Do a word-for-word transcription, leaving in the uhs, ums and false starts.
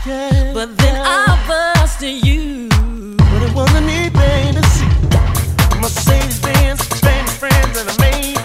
Yeah, but then yeah. I busted you. But it wasn't me, baby. See, Mercedes Benz, famous friends, and I made